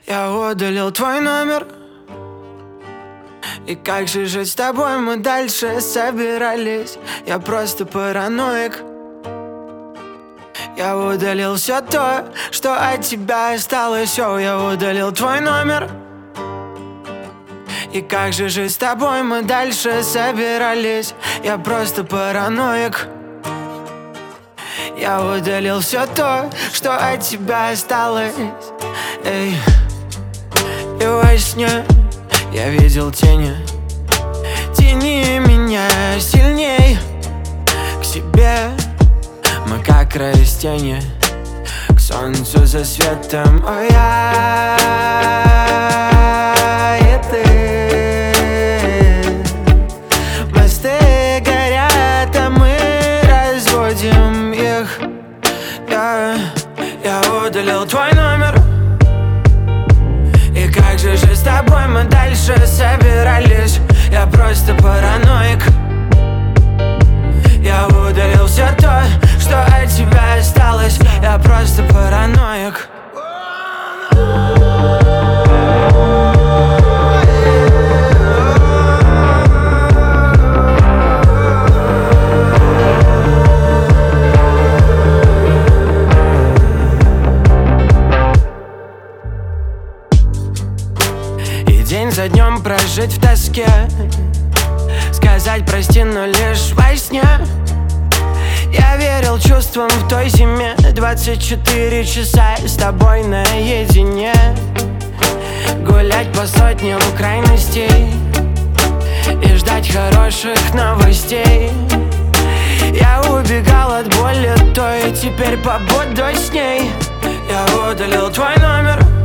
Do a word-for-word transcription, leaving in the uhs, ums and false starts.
Я удалил твой номер. И как же жить с тобой мы дальше собирались? Я просто параноик. Я удалил все то, что от тебя осталось. Все, я удалил твой номер. И как же жить с тобой мы дальше собирались? Я просто параноик. Я удалил все то, что от тебя осталось. Эй. И во сне я видел тени. Тяни меня сильней к себе. Мы как растения к солнцу за светом. О, я и ты. Мосты горят, а мы разводим их. Я, я удалил твой номер. И как же жить с тобой мы дальше собирались? Я просто параноик. Я удалил все то, что от тебя осталось. Я просто параноик. И день за днем прожить в тоске, сказать прости, но лишь во сне. Я верил чувствам в той зиме. Двадцать четыре часа с тобой наедине. Гулять по сотням крайностей и ждать хороших новостей. Я убегал от боли той, теперь побуду с ней. Я удалил твой номер.